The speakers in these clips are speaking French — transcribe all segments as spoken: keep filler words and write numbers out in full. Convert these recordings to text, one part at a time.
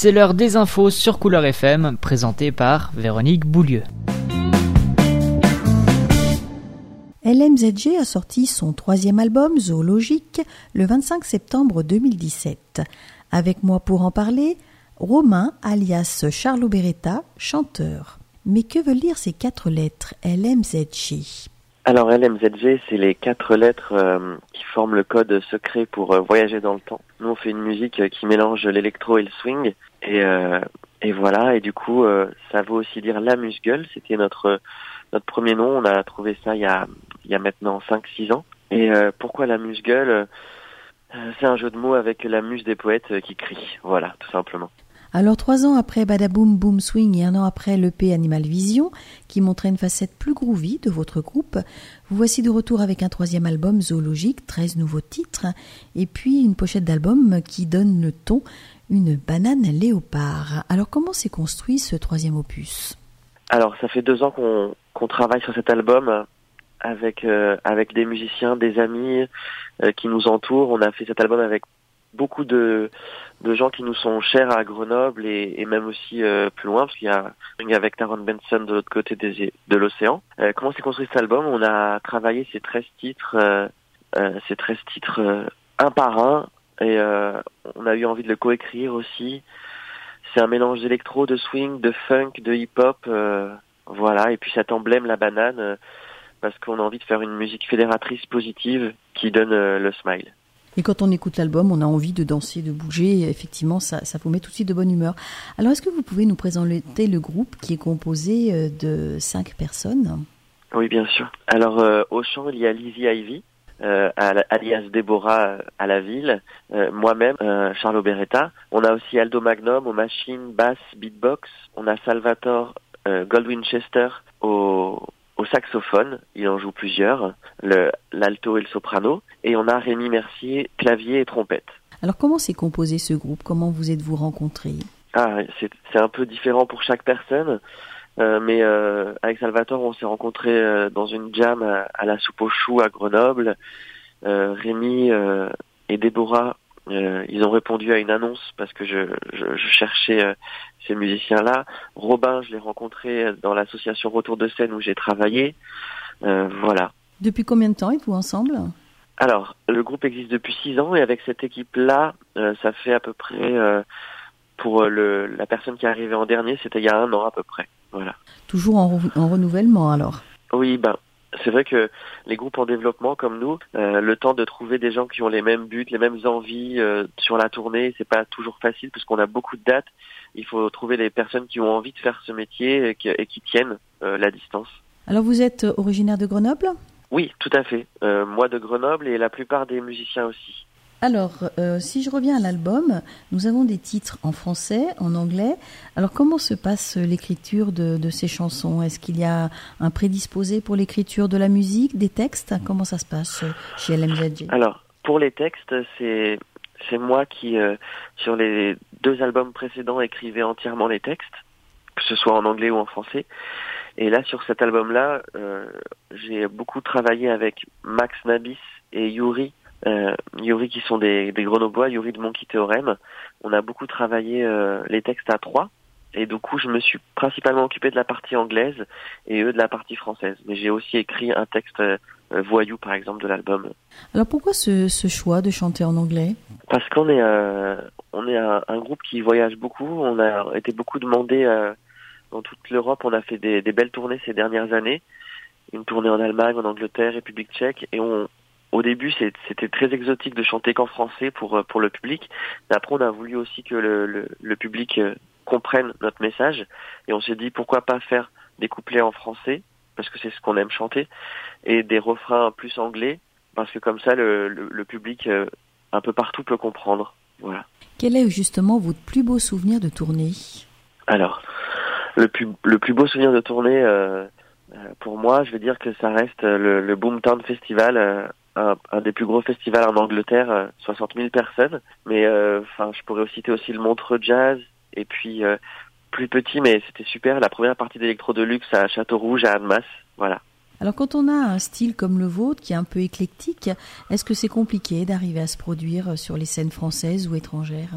C'est l'heure des infos sur Couleur F M, présentée par Véronique Boulieu. L M Z G a sorti son troisième album, Zoologique, le vingt-cinq septembre deux mille dix-sept. Avec moi pour en parler, Romain, alias Charlo Beretta, chanteur. Mais que veulent dire ces quatre lettres, L M Z G ? Alors L M Z G, c'est les quatre lettres euh, qui forment le code secret pour euh, voyager dans le temps. Nous, on fait une musique euh, qui mélange l'électro et le swing, et, euh, et voilà. Et du coup, euh, ça veut aussi dire l'amuse-gueule. C'était notre notre premier nom. On a trouvé ça il y a il y a maintenant cinq six ans. Et euh, pourquoi l'amuse-gueule ? euh, C'est un jeu de mots avec la muse des poètes euh, qui crie. Voilà, tout simplement. Alors trois ans après Badaboom Boom Swing et un an après l'E P Animal Vision, qui montrait une facette plus groovy de votre groupe, vous voici de retour avec un troisième album Zoologique, treize nouveaux titres, et puis une pochette d'album qui donne le ton, une banane léopard. Alors comment s'est construit ce troisième opus ? Alors ça fait deux ans qu'on, qu'on travaille sur cet album avec euh, avec des musiciens, des amis euh, qui nous entourent. On a fait cet album avec beaucoup de de gens qui nous sont chers à Grenoble et, et même aussi euh, plus loin, parce qu'il y a avec Taron Benson de l'autre côté des, de l'océan. Euh, comment s'est construit cet album ? On a travaillé ces treize titres, euh, euh, ces treize titres euh, un par un, et euh, on a eu envie de le coécrire aussi. C'est un mélange d'électro, de swing, de funk, de hip-hop, euh, voilà. Et puis cet emblème, la banane, euh, parce qu'on a envie de faire une musique fédératrice positive qui donne euh, le smile. Et quand on écoute l'album, on a envie de danser, de bouger. Effectivement, ça, ça vous met tout de suite de bonne humeur. Alors, est-ce que vous pouvez nous présenter le groupe qui est composé de cinq personnes ? Oui, bien sûr. Alors, euh, au chant, il y a Lizzie Ivy, euh, alias Déborah à la ville, euh, moi-même, euh, Charlo Beretta. On a aussi Aldo Magnum aux machines, basse, beatbox. On a Salvatore euh, Goldwinchester au... au saxophone, il en joue plusieurs, le, l'alto et le soprano, et on a Rémi Mercier, clavier et trompette. Alors comment s'est composé ce groupe ? Comment vous êtes-vous rencontrés ? Ah, c'est, c'est un peu différent pour chaque personne, euh, mais euh, avec Salvatore, on s'est rencontrés euh, dans une jam à, à la soupe aux choux à Grenoble. Euh, Rémi euh, et Déborah, euh, ils ont répondu à une annonce parce que je, je, je cherchais euh, ces musiciens-là. Robin, je l'ai rencontré dans l'association Retour de scène où j'ai travaillé. Euh, voilà. Depuis combien de temps êtes-vous ensemble ? Alors, le groupe existe depuis six ans et avec cette équipe-là, euh, ça fait à peu près, euh, pour le, la personne qui est arrivée en dernier, c'était il y a un an à peu près. Voilà. Toujours en, re- en renouvellement alors ? Oui, ben, c'est vrai que les groupes en développement comme nous, euh, le temps de trouver des gens qui ont les mêmes buts, les mêmes envies euh, sur la tournée, c'est pas toujours facile parce qu'on a beaucoup de dates. Il faut trouver les personnes qui ont envie de faire ce métier et qui, et qui tiennent euh, la distance. Alors vous êtes originaire de Grenoble ? Oui, tout à fait. Euh, moi de Grenoble et la plupart des musiciens aussi. Alors, euh, si je reviens à l'album, nous avons des titres en français, en anglais. Alors comment se passe l'écriture de, de ces chansons ? Est-ce qu'il y a un prédisposé pour l'écriture de la musique, des textes ? Comment ça se passe chez L M Z G ? Alors, pour les textes, c'est... C'est moi qui, euh, sur les deux albums précédents, écrivais entièrement les textes, que ce soit en anglais ou en français. Et là, sur cet album-là, euh, j'ai beaucoup travaillé avec Max Nabis et Yuri, euh, Yuri qui sont des, des Grenoblois, Yuri de Monkey Théorème. On a beaucoup travaillé euh, les textes à trois. Et du coup, je me suis principalement occupé de la partie anglaise et eux de la partie française. Mais j'ai aussi écrit un texte euh, voyou, par exemple, de l'album. Alors pourquoi ce, ce choix de chanter en anglais ? Parce qu'on est, euh, on est un, un groupe qui voyage beaucoup. On a été beaucoup demandé euh, dans toute l'Europe. On a fait des, des belles tournées ces dernières années. Une tournée en Allemagne, en Angleterre, République tchèque. Et on, au début, c'est, c'était très exotique de chanter qu'en français pour, pour le public. Mais après, on a voulu aussi que le, le, le public... Euh, comprennent notre message et on s'est dit pourquoi pas faire des couplets en français parce que c'est ce qu'on aime chanter et des refrains plus anglais parce que comme ça le, le, le public euh, un peu partout peut comprendre. Voilà. Quel est justement votre plus beau souvenir de tournée ? Alors le plus, le plus beau souvenir de tournée euh, euh, pour moi je veux dire que ça reste le, le Boomtown Festival, euh, un, un des plus gros festivals en Angleterre, euh, soixante mille personnes, mais enfin euh, je pourrais citer aussi le Montreux Jazz. Et puis, euh, plus petit, mais c'était super, la première partie d'Electro Deluxe à Château-Rouge, à Annemasse, voilà. Alors, quand on a un style comme le vôtre, qui est un peu éclectique, est-ce que c'est compliqué d'arriver à se produire sur les scènes françaises ou étrangères ?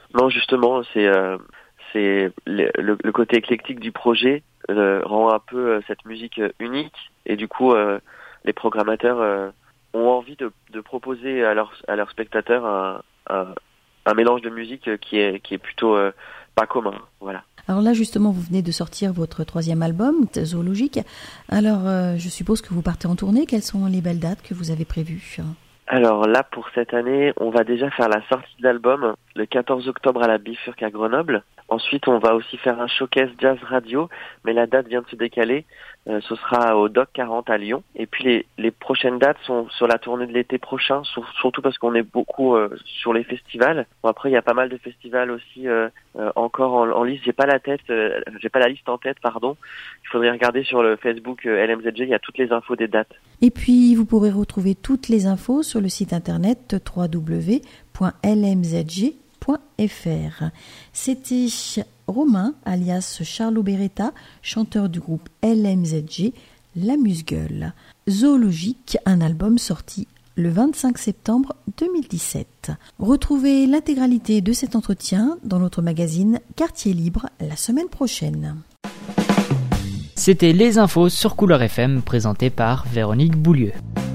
Non, justement, c'est euh, c'est le, le, le côté éclectique du projet euh, rend un peu euh, cette musique euh, unique, et du coup, euh, les programmateurs euh, ont envie de, de proposer à leurs à leurs spectateurs un, un, un mélange de musique qui est qui est plutôt euh, pas commun. Voilà. Alors là, justement, vous venez de sortir votre troisième album, Zoologique. Alors, euh, je suppose que vous partez en tournée. Quelles sont les belles dates que vous avez prévues ? Alors là, pour cette année, on va déjà faire la sortie de l'album le quatorze octobre à la Bifurque à Grenoble. Ensuite, on va aussi faire un showcase jazz radio, mais la date vient de se décaler. Euh, ce sera au Doc quarante à Lyon. Et puis les, les prochaines dates sont sur la tournée de l'été prochain, sur, surtout parce qu'on est beaucoup euh, sur les festivals. Bon, après, il y a pas mal de festivals aussi euh, euh, encore en, en liste. J'ai pas la tête, euh, j'ai pas la liste en tête, pardon. Il faudrait regarder sur le Facebook euh, L M Z G. Il y a toutes les infos des dates. Et puis, vous pourrez retrouver toutes les infos sur le site internet w w w point l m z g point f r. C'était Romain, alias Charlot Beretta, chanteur du groupe L M Z G, l'amuse-gueule. Zoologique, un album sorti le vingt-cinq septembre deux mille dix-sept. Retrouvez l'intégralité de cet entretien dans notre magazine Quartier Libre la semaine prochaine. C'était les infos sur Couleur F M présentées par Véronique Boulieu.